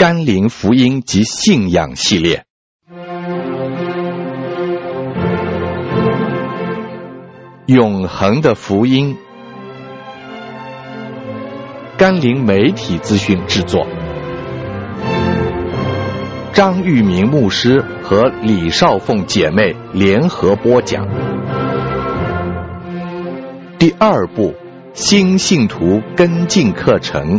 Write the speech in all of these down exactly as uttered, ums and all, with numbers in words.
甘霖福音及信仰系列。永恒的福音，甘霖媒体资讯制作，张玉明牧师和李少凤姐妹联合播讲。第二部，新信徒跟进课程。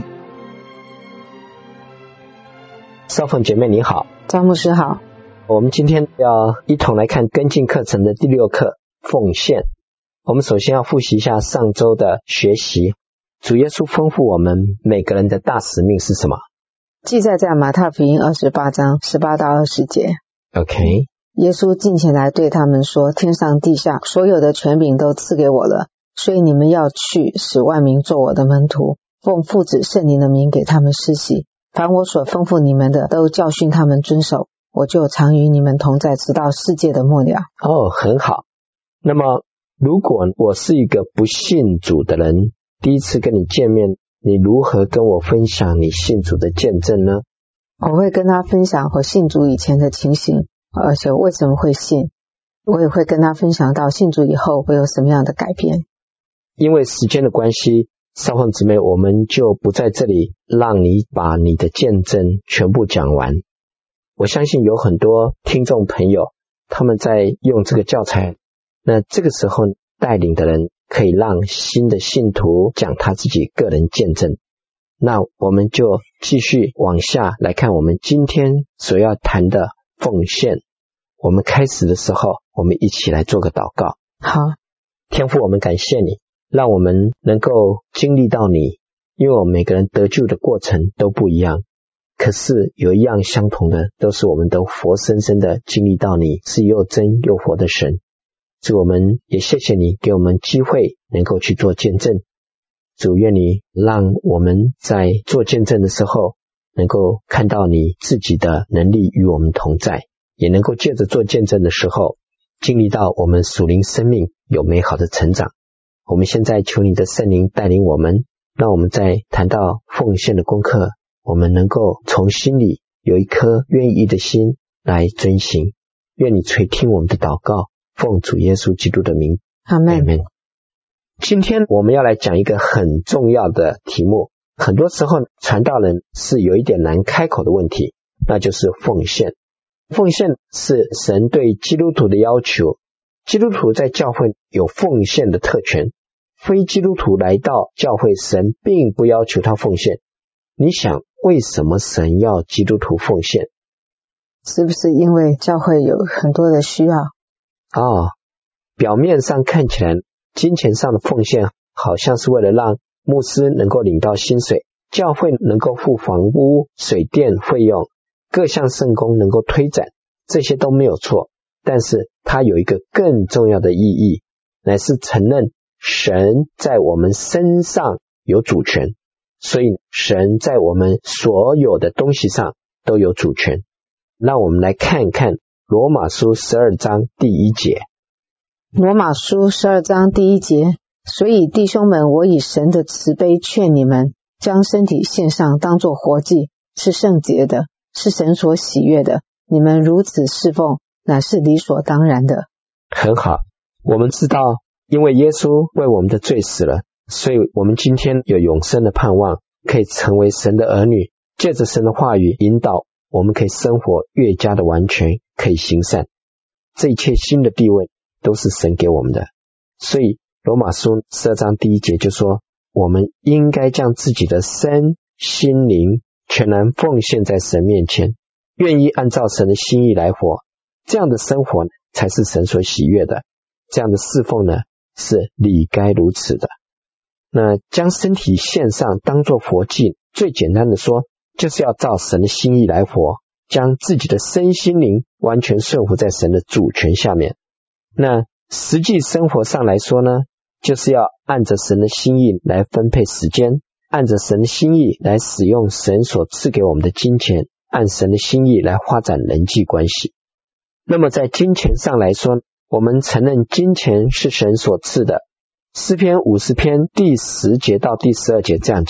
少凤姐妹你好。 张牧师好。 我们今天要一同来看跟进课程的第六课，奉献。我们首先要复习一下上周的学习。主耶稣吩咐我们每个人的大使命是什么？ 记载在马太福音二十八章十八到二十节。 OK， 耶稣近前来对他们说，天上地下所有的权柄都赐给我了，所以你们要去，使万民做我的门徒，奉父子圣灵的名给他们施洗，凡我所吩咐你们的都教训他们遵守，我就常与你们同在，直到世界的末了。 哦，很好。那么如果我是一个不信主的人，第一次跟你见面，你如何跟我分享你信主的见证呢？ 我会跟他分享我信主以前的情形，而且为什么会信，我也会跟他分享到信主以后会有什么样的改变。 因为时间的关系，少凤姊妹，我们就不在这里让你把你的见证全部讲完。我相信有很多听众朋友，他们在用这个教材，那这个时候带领的人可以让新的信徒讲他自己个人见证。那我们就继续往下来看我们今天所要谈的奉献。我们开始的时候，我们一起来做个祷告。 好。 天父，我们感谢你，让我们能够经历到你，因为我们每个人得救的过程都不一样，可是有一样相同的，都是我们都活生生的经历到你是又真又活的神。主，我们也谢谢你给我们机会能够去做见证。主，愿你让我们在做见证的时候能够看到你自己的能力与我们同在，也能够借着做见证的时候经历到我们属灵生命有美好的成长。我们现在求你的圣灵带领我们，让我们在谈到奉献的功课，我们能够从心里有一颗愿意的心来遵行。愿你垂听我们的祷告，奉主耶稣基督的名， 阿们。 阿们。今天我们要来讲一个很重要的题目，很多时候传道人是有一点难开口的问题，那就是奉献。奉献是神对基督徒的要求，基督徒在教会有奉献的特权，非基督徒来到教会，神并不要求他奉献。你想为什么神要基督徒奉献？ 是不是因为教会有很多的需要？ 哦，表面上看起来金钱上的奉献好像是为了让牧师能够领到薪水，教会能够付房屋、水电费用，各项圣工能够推展，这些都没有错。但是它有一个更重要的意义，乃是承认神在我们身上有主权，所以神在我们所有的东西上都有主权。让我们来看看罗马书十二章第一节。 罗马书十二章第一节，所以弟兄们，我以神的慈悲劝你们，将身体献上，当作活祭，是圣洁的，是神所喜悦的。你们如此侍奉，乃是理所当然的。 很好，我们知道因为耶稣为我们的罪死了，所以我们今天有永生的盼望，可以成为神的儿女，借着神的话语引导，我们可以生活越加的完全，可以行善。这一切新的地位都是神给我们的。所以罗马书十二章第一节就说，我们应该将自己的身心灵全然奉献在神面前，愿意按照神的心意来活，这样的生活才是神所喜悦的，这样的侍奉呢是理该如此的。那将身体献上当作活祭，最简单的说，就是要照神的心意来活，将自己的身心灵完全顺服在神的主权下面。那实际生活上来说呢，就是要按着神的心意来分配时间，按着神的心意来使用神所赐给我们的金钱，按神的心意来发展人际关系。那么在金钱上来说，我们承认金钱是神所赐的。诗篇五十篇第十节到第十二节这样讲，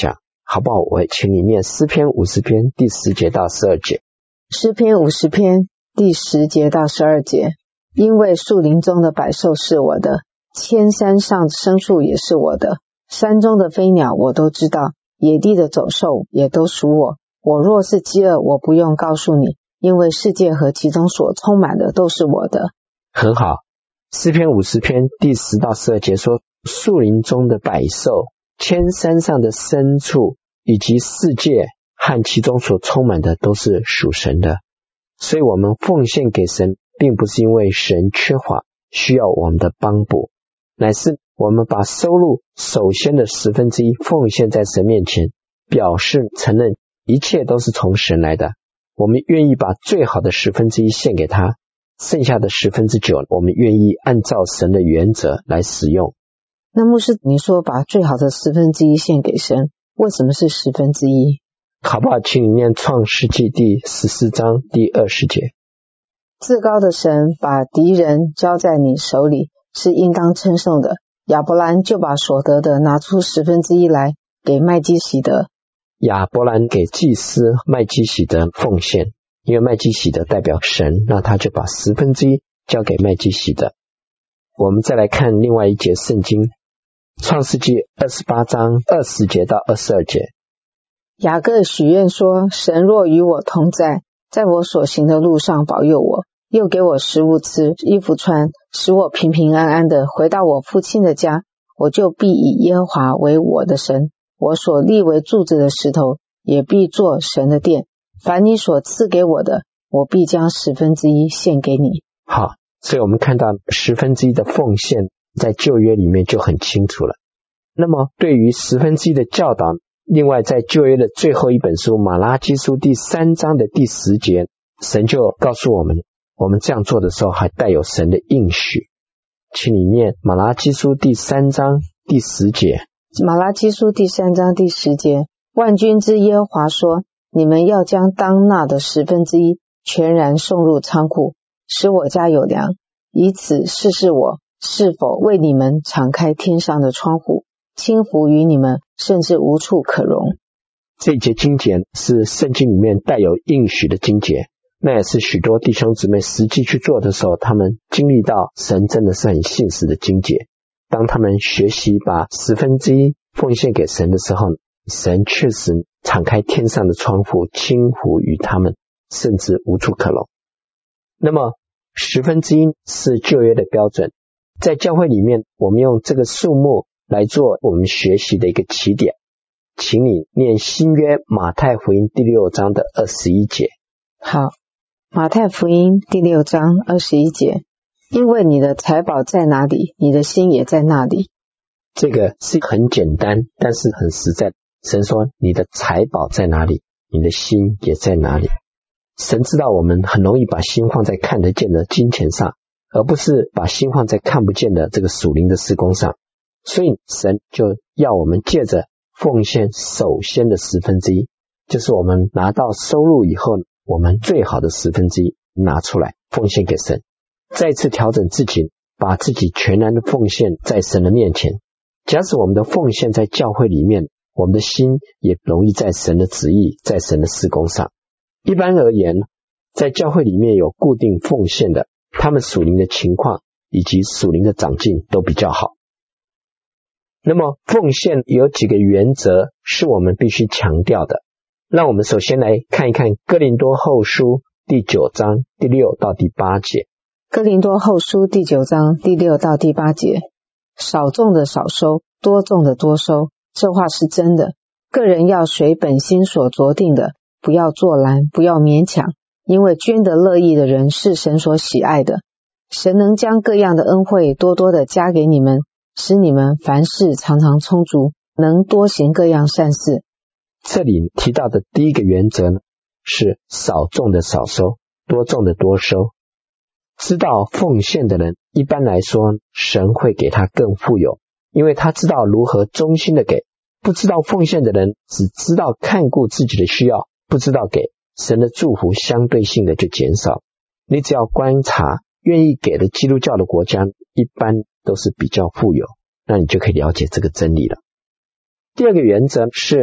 好不好？我请你念诗篇五十篇第十节到十二节。 诗篇五十篇第十节到十二节，因为树林中的百兽是我的，千山上的牲畜也是我的，山中的飞鸟我都知道，野地的走兽也都属我。我若是饥饿，我不用告诉你，因为世界和其中所充满的都是我的。 很好，诗篇五十篇第十到十二节说，树林中的百兽，千山上的牲畜，以及世界和其中所充满的都是属神的。所以我们奉献给神，并不是因为神缺乏需要我们的帮补，乃是我们把收入首先的十分之一奉献在神面前，表示承认一切都是从神来的。我们愿意把最好的十分之一献给他，剩下的十分之九我们愿意按照神的原则来使用。 那牧师，你说把最好的十分之一献给神，为什么是十分之一？ 好不好？请你念创世纪第十四章第二十节。 至高的神把敌人交在你手里，是应当称颂的。亚伯兰就把所得的拿出十分之一来给麦基洗德。 亚伯兰给祭司麦基洗德奉献，因为麦基洗德代表神，那他就把十分之一交给麦基洗德。我们再来看另外一节圣经，创世纪二十八章二十节到二十二节。 雅各许愿说，神若与我同在，在我所行的路上保佑我，又给我食物吃，衣服穿，使我平平安安的回到我父亲的家，我就必以耶和华为我的神，我所立为柱子的石头也必做神的殿。凡你所赐给我的，我必将十分之一献给你。 好，所以我们看到十分之一的奉献在旧约里面就很清楚了。那么对于十分之一的教导，另外在旧约的最后一本书马拉基书第三章的第十节，神就告诉我们，我们这样做的时候还带有神的应许。请你念马拉基书第三章第十节。 马拉基书第三章第十节，万军之耶和华说，你们要将当纳的十分之一全然送入仓库，使我家有粮，以此试试我是否为你们敞开天上的窗户，倾福于你们，甚至无处可容。 这一节经节是圣经里面带有应许的经节，那也是许多弟兄姊妹实际去做的时候，他们经历到神真的是很信实的经节。当他们学习把十分之一奉献给神的时候，神确实敞开天上的窗户，倾福于他们，甚至无处可容。那么十分之一是旧约的标准，在教会里面我们用这个数目来做我们学习的一个起点。请你念新约马太福音第六章的二十一节。 好，马太福音第六章二十一节，因为你的财宝在哪里，你的心也在那里。 这个是很简单，但是很实在。神说你的财宝在哪里，你的心也在哪里。神知道我们很容易把心放在看得见的金钱上，而不是把心放在看不见的这个属灵的事工上。所以神就要我们借着奉献首先的十分之一，就是我们拿到收入以后，我们最好的十分之一拿出来奉献给神，再次调整自己，把自己全然的奉献在神的面前。假使我们的奉献在教会里面，我们的心也容易在神的旨意，在神的事工上。一般而言，在教会里面有固定奉献的，他们属灵的情况以及属灵的长进都比较好。那么奉献有几个原则是我们必须强调的。让我们首先来看一看哥林多后书第九章第六到第八节。 哥林多后书第九章第六到第八节，少种的少收，多种的多收，这话是真的。个人要随本心所酌定的，不要作难，不要勉强，因为捐得乐意的人是神所喜爱的。神能将各样的恩惠多多的加给你们，使你们凡事常常充足，能多行各样善事。 这里提到的第一个原则呢，是少种的少收，多种的多收。知道奉献的人，一般来说神会给他更富有，因为他知道如何忠心的给。不知道奉献的人，只知道看顾自己的需要，不知道给，神的祝福相对性的就减少。你只要观察愿意给的基督教的国家，一般都是比较富有，那你就可以了解这个真理了。第二个原则是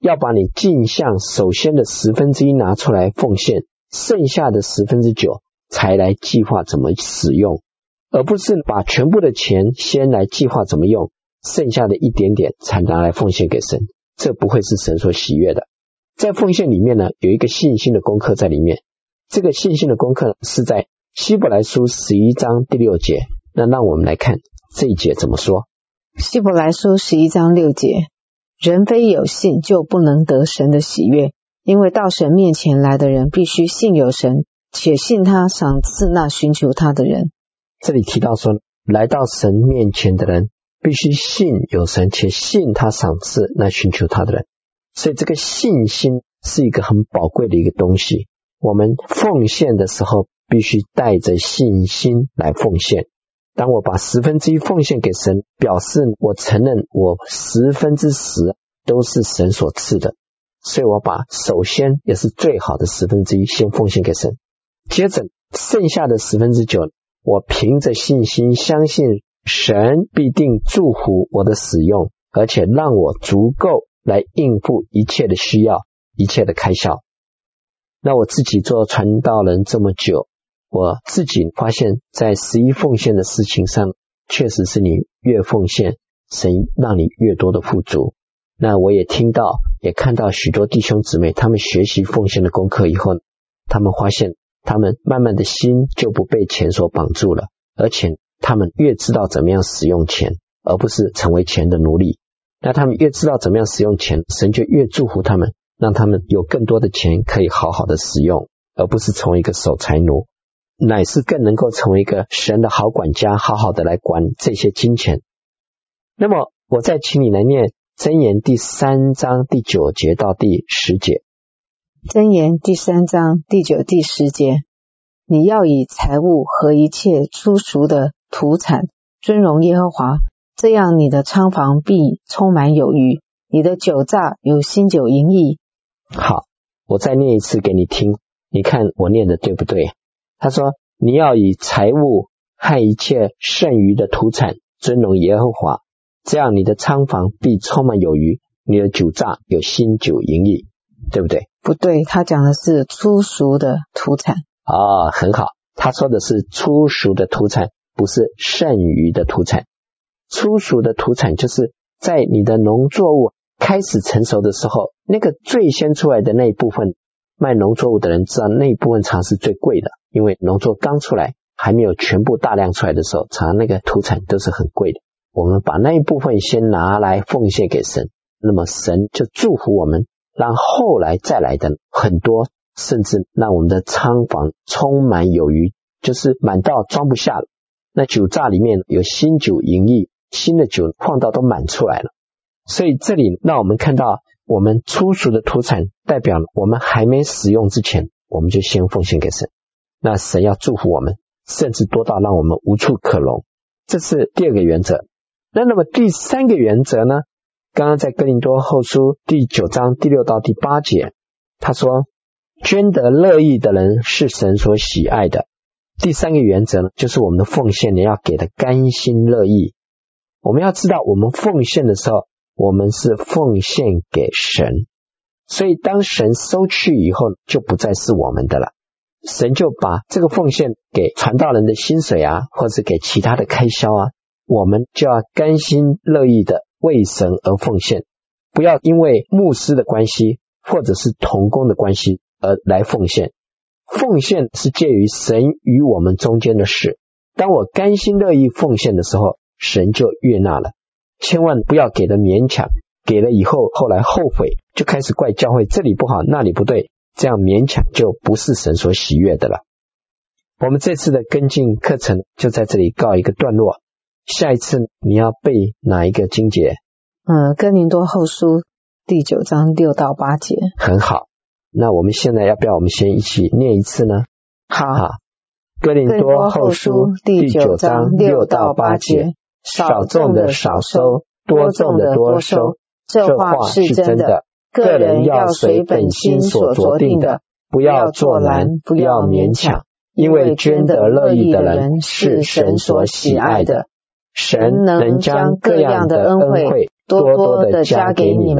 要把你进项首先的十分之一拿出来奉献，剩下的十分之九才来计划怎么使用，而不是把全部的钱先来计划怎么用，剩下的一点点才拿来奉献给神，这不会是神所喜悦的。在奉献里面呢，有一个信心的功课在里面，这个信心的功课是在希伯来书十一章第六节。那让我们来看这一节怎么说。 希伯来书十一章六节，人非有信就不能得神的喜悦，因为到神面前来的人必须信有神，且信他赏赐那寻求他的人。 这里提到说，来到神面前的人必须信有神，且信他赏赐那寻求他的人。所以这个信心是一个很宝贵的一个东西，我们奉献的时候必须带着信心来奉献。当我把十分之一奉献给神，表示我承认我十分之十都是神所赐的，所以我把首先也是最好的十分之一先奉献给神，接着剩下的十分之九，我凭着信心相信神必定祝福我的使用，而且让我足够来应付一切的需要，一切的开销。那我自己做传道人这么久，我自己发现在十一奉献的事情上，确实是你越奉献，神让你越多的富足。那我也听到也看到许多弟兄姊妹，他们学习奉献的功课以后，他们发现他们慢慢的心就不被钱所绑住了，而且他们越知道怎么样使用钱，而不是成为钱的奴隶。那他们越知道怎么样使用钱，神就越祝福他们，让他们有更多的钱可以好好的使用，而不是成为一个守财奴，乃是更能够成为一个神的好管家，好好的来管这些金钱。那么我再请你来念箴言第三章第九节到第十节。 箴言第三章第九第十节，你要以财物和一切出熟的土产尊荣耶和华，这样你的仓房必充满有余，你的酒榨有新酒盈溢。 好，我再念一次给你听，你看我念的对不对？他说，你要以财物和一切剩余的土产尊荣耶和华，这样你的仓房必充满有余，你的酒榨有新酒盈溢，对不对？ 不对，他讲的是初熟的土产。 哦，很好，他说的是初熟的土产，不是剩余的土产。初熟的土产就是在你的农作物开始成熟的时候，那个最先出来的那一部分，卖农作物的人知道那一部分常是最贵的，因为农作刚出来还没有全部大量出来的时候，常那个土产都是很贵的。我们把那一部分先拿来奉献给神，那么神就祝福我们，让后来再来的很多，甚至让我们的仓房充满有余，就是满到装不下了。那酒榨里面有新酒盈溢，新的酒放到都满出来了。所以这里让我们看到，我们初熟的土产代表了我们还没使用之前，我们就先奉献给神，那神要祝福我们，甚至多到让我们无处可容。这是第二个原则。那那么第三个原则呢，刚刚在哥林多后书第九章第六到第八节，他说捐得乐意的人是神所喜爱的。第三个原则呢，就是我们的奉献你要给的甘心乐意。我们要知道我们奉献的时候，我们是奉献给神，所以当神收去以后，就不再是我们的了。神就把这个奉献给传道人的薪水啊，或者给其他的开销啊，我们就要甘心乐意的为神而奉献，不要因为牧师的关系或者是同工的关系而来奉献。奉献是介于神与我们中间的事，当我甘心乐意奉献的时候，神就悦纳了。千万不要给的勉强，给了以后后来后悔，就开始怪教会这里不好那里不对，这样勉强就不是神所喜悦的了。我们这次的跟进课程就在这里告一个段落，下一次你要背哪一个经节？ 呃，哥林多后书第九章六到八节。 很好，那我们现在要不要我们先一起念一次呢？ 好， 好，哥林多后书第九章六到八节，少种的少收，多种的多收，这话是真的。个人要随本心所酌定的，不要作难，不要勉强，因为捐得乐意的人是神所喜爱的。神能将各样的恩惠多多的加给你们，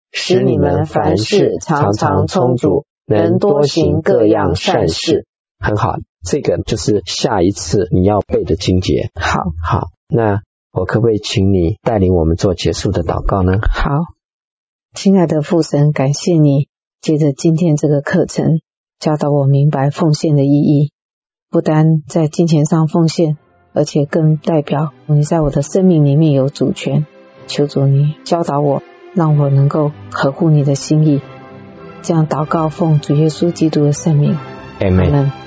使你们凡事常常充足，能多行各样善事。 很好，这个就是下一次你要背的经节。 好， 好，那我可不可以请你带领我们做结束的祷告呢？ 好，亲爱的父神，感谢你借着今天这个课程教导我明白奉献的意义，不单在金钱上奉献，而且更代表你在我的生命里面有主权。求主你教导我，让我能够合乎你的心意。这样祷告奉主耶稣基督的圣名， 阿们。